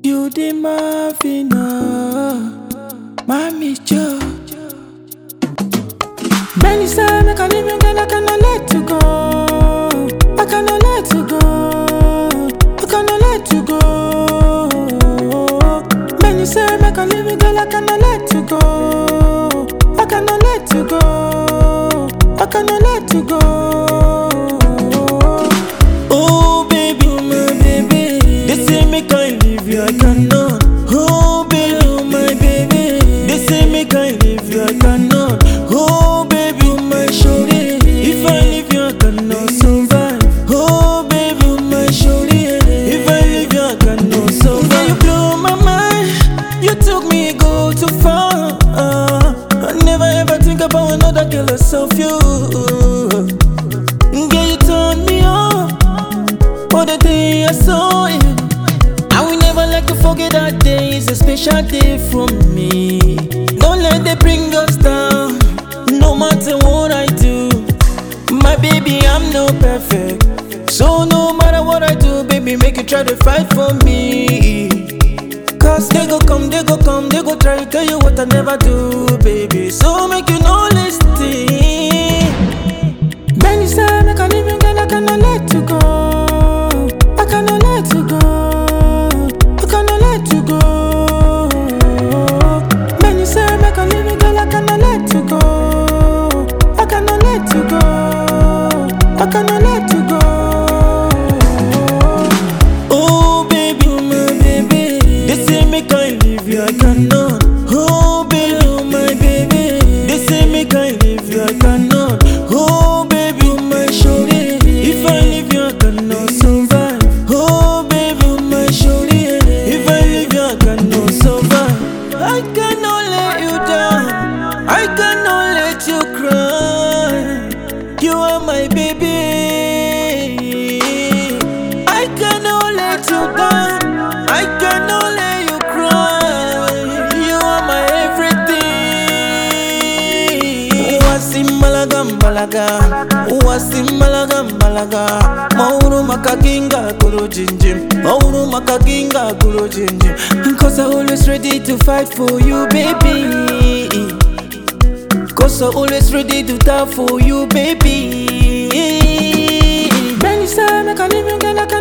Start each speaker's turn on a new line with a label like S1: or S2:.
S1: You the Mafina, Mommy Joe. Many say I can live in girl, I cannot let you go. I cannot let you go. I cannot let you go. Many say I can live in girl, I cannot let you go. I cannot let you go. I cannot let you go. Oh baby, my baby, they say me can't leave you, I cannot. Oh baby, my baby, they say me can't leave you, I cannot. Oh baby, my shorty, if I leave you, I cannot survive. Oh baby, my shorty, if I leave you, I cannot survive. You blew my mind, you took me go too far. I never ever think about another girl except you. Girl, you turned me on for the day I saw you. I will never like to forget that day. It's a special day for me. Don't let them bring us down, no matter what I do. My baby, I'm not perfect, so no matter what I do, baby, make you try to fight for me. Cause they go come, they go come, they go try to tell you what I never do, baby. So make you know listen. Many say I can live in girl, I cannot let you go. I cannot let you go. I cannot let you go. Many say I can live in girl, I cannot let you go. I cannot let you go. I cannot let you go. Oh baby, my baby, they say me can't leave you, I cannot. Oh baby, my baby, they say me can't leave you, I cannot. Oh baby, my shorty, if I leave you, I cannot survive. Oh baby, my shorty, if I leave you, I cannot survive. I cannot let you down, I cannot let you cry. You are my baby, I cannot let you down, I cannot let you cry. You are my everything. Wasimalaga, wasimalaga. Mauru makaginga guru jinjim, mauru makaginga guru jinjim. Cause I'm always ready to fight for you, baby. Cause I'm always ready to die for you, baby. Many say I can live in girl, I